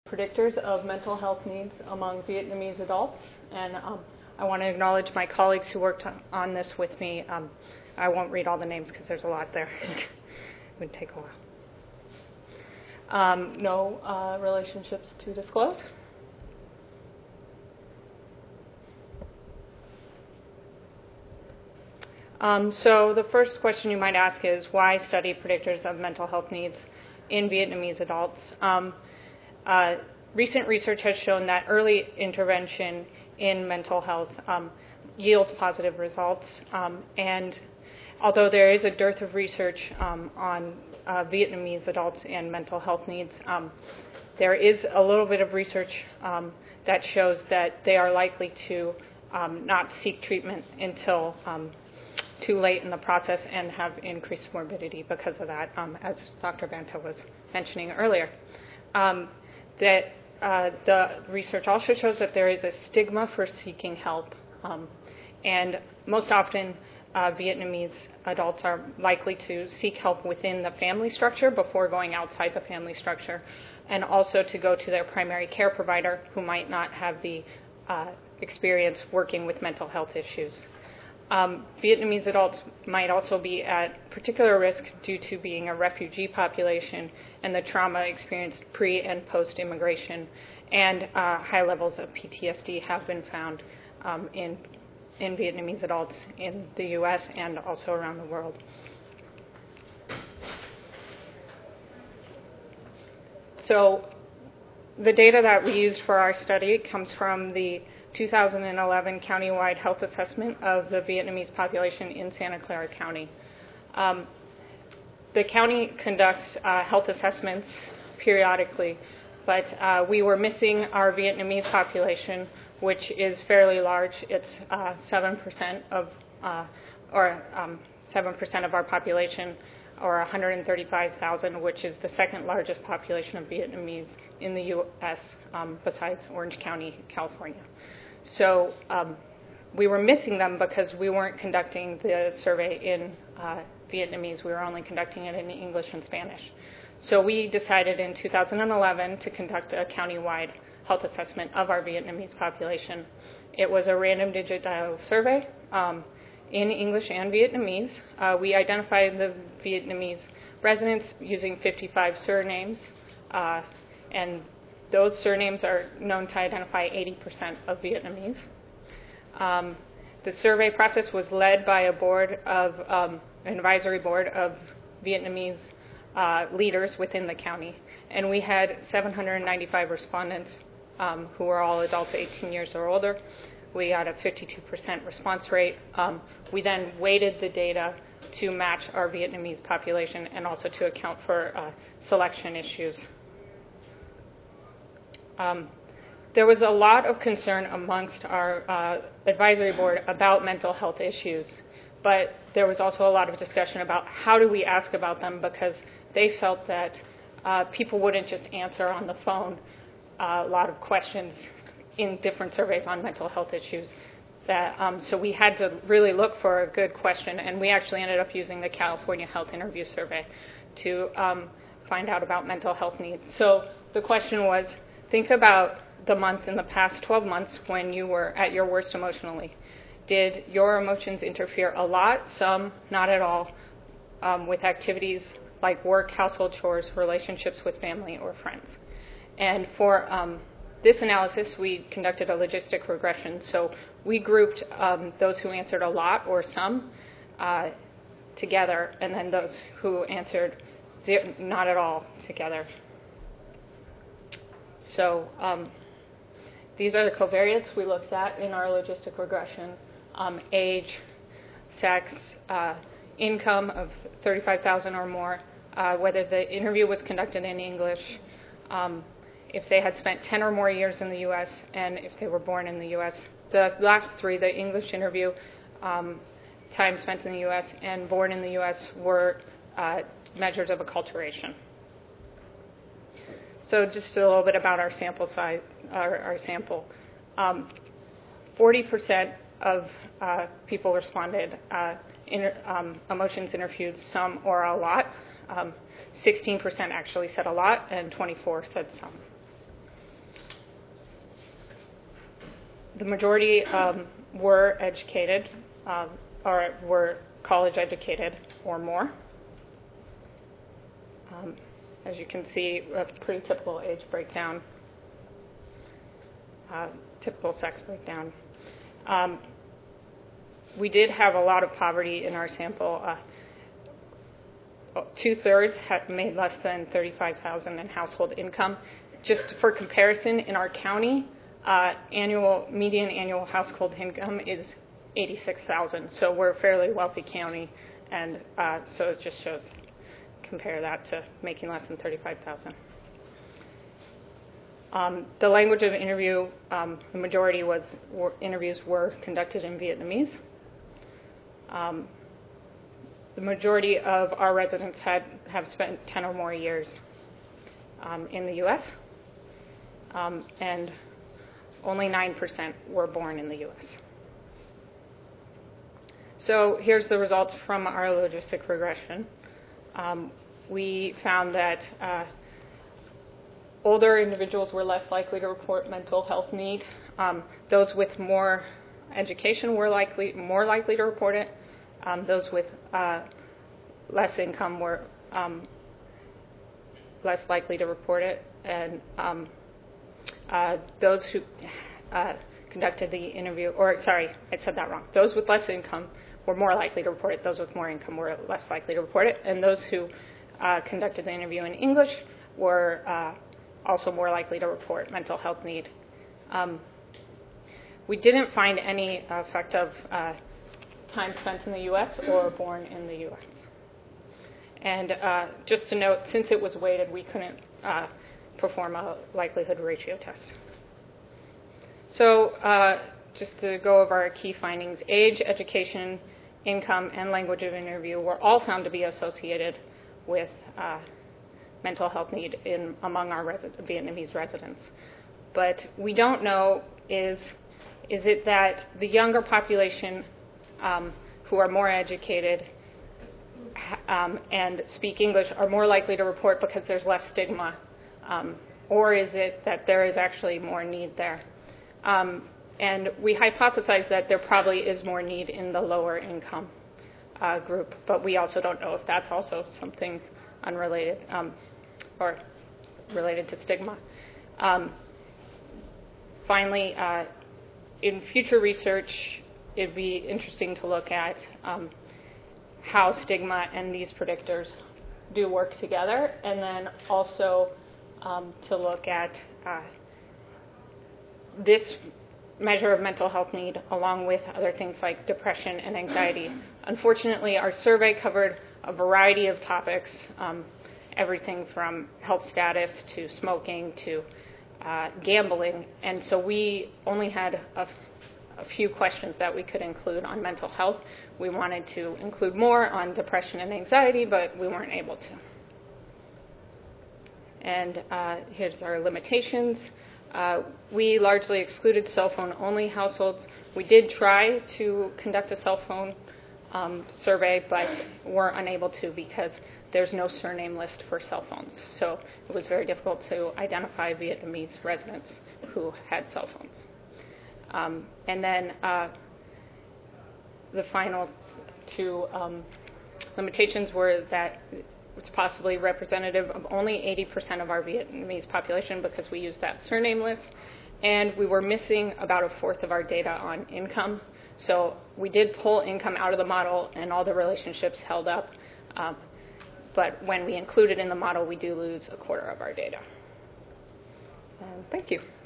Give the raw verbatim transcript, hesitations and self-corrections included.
Predictors of mental health needs among Vietnamese adults, and um, I want to acknowledge my colleagues who worked on this with me. Um, I won't read all the names because there's a lot there. It would take a while. Um, no uh, relationships to disclose. Um, so the first question you might ask is, why study predictors of mental health needs in Vietnamese adults? Um, uh, recent research has shown that early intervention in mental health um, yields positive results, um, and although there is a dearth of research um, on uh, Vietnamese adults and mental health needs, um, there is a little bit of research um, that shows that they are likely to um, not seek treatment until um, too late in the process and have increased morbidity because of that, um, as Doctor Banta was mentioning earlier. Um, that uh, the research also shows that there is a stigma for seeking help, um, and most often uh, Vietnamese adults are likely to seek help within the family structure before going outside the family structure, and also to go to their primary care provider who might not have the uh, experience working with mental health issues. Um, Vietnamese adults might also be at particular risk due to being a refugee population and the trauma experienced pre and post-immigration, and uh, high levels of P T S D have been found um, in, in Vietnamese adults in the U S and also around the world. So the data that we used for our study comes from the two thousand eleven countywide health assessment of the Vietnamese population in Santa Clara County. Um, the county conducts uh, health assessments periodically, but uh, we were missing our Vietnamese population, which is fairly large. It's uh, seven percent of, uh, or um, seven percent of our population, or one hundred thirty-five thousand, which is the second largest population of Vietnamese in the U S um, besides Orange County, California. So um, we were missing them because we weren't conducting the survey in uh, Vietnamese. We were only conducting it in English and Spanish. So we decided in two thousand eleven to conduct a countywide health assessment of our Vietnamese population. It was a random digit dial survey um, in English and Vietnamese. Uh, we identified the Vietnamese residents using fifty-five surnames, uh, and those surnames are known to identify eighty percent of Vietnamese. Um, the survey process was led by a board of, um, an advisory board of Vietnamese uh, leaders within the county, and we had seven hundred ninety-five respondents um, who were all adults eighteen years or older. We got a fifty-two percent response rate. Um, we then weighted the data to match our Vietnamese population and also to account for uh, selection issues. Um, there was a lot of concern amongst our uh, advisory board about mental health issues, but there was also a lot of discussion about how do we ask about them, because they felt that uh, people wouldn't just answer on the phone uh, a lot of questions in different surveys on mental health issues. That, um, so we had to really look for a good question, and we actually ended up using the California Health Interview Survey to um, find out about mental health needs. So the question was, think about the month in the past twelve months when you were at your worst emotionally. Did your emotions interfere a lot, some, not at all, um, with activities like work, household chores, relationships with family or friends? And for um, this analysis, we conducted a logistic regression. So we grouped um, those who answered a lot or some uh, together, and then those who answered zero, not at all together. So um, these are the covariates we looked at in our logistic regression: um, age, sex, uh, income of thirty-five thousand or more, uh, whether the interview was conducted in English, um, if they had spent ten or more years in the U S, and if they were born in the U S. The last three, the English interview, um, time spent in the U S, and born in the U S, were uh, measures of acculturation. So just a little bit about our sample size, our, our sample. Um, forty percent of uh, people responded, uh, inter, um, emotions interviewed some or a lot. Um, sixteen percent actually said a lot, and twenty-four said some. the majority um, were educated um, or were college educated or more. Um, as you can see, a pretty typical age breakdown, uh, typical sex breakdown. Um, we did have a lot of poverty in our sample. Uh, two-thirds had made less than thirty-five thousand dollars in household income. Just for comparison, in our county, uh, annual median annual household income is eighty-six thousand dollars. So we're a fairly wealthy county, and uh, so it just shows, compare that to making less than thirty-five thousand dollars. Um, the language of interview, um, the majority was were, interviews were conducted in Vietnamese. Um, the majority of our residents had have spent ten or more years um, in the U S, um, and only nine percent were born in the U S. So here's the results from our logistic regression. Um, we found that uh, older individuals were less likely to report mental health need. Um, those with more education were likely more likely to report it. Um, those with uh, less income were um, less likely to report it, and um, uh, those who uh, conducted the interview, or sorry, I said that wrong. Those with less income were more likely to report it. Those with more income were less likely to report it, and those who uh, conducted the interview in English were uh, also more likely to report mental health need. Um, we didn't find any effect of uh, time spent in the U S or born in the U S. And uh, just to note, since it was weighted, we couldn't uh, perform a likelihood ratio test. So uh, just to go over our key findings, age, education, income, and language of interview were all found to be associated with uh, mental health need in among our resi- Vietnamese residents. But we don't know is, is it that the younger population um, who are more educated um, and speak English are more likely to report because there's less stigma, um, or is it that there is actually more need there? Um, and we hypothesize that there probably is more need in the lower income uh, group, but we also don't know if that's also something unrelated um, or related to stigma. Um, finally, uh, in future research, it'd be interesting to look at um, how stigma and these predictors do work together, and then also um, to look at uh, this measure of mental health need along with other things like depression and anxiety. Unfortunately, our survey covered a variety of topics, um, everything from health status to smoking to uh, gambling, and so we only had a a few questions that we could include on mental health. We wanted to include more on depression and anxiety, but we weren't able to. And uh, here's our limitations. Uh, we largely excluded cell phone only households. We did try to conduct a cell phone um, survey, but were unable to because there's no surname list for cell phones. So it was very difficult to identify Vietnamese residents who had cell phones. Um, and then uh, the final two um, limitations were that it's possibly representative of only eighty percent of our Vietnamese population because we used that surname list, and we were missing about a fourth of our data on income. So we did pull income out of the model, and all the relationships held up. Um, but when we include it in the model, we do lose a quarter of our data. And thank you.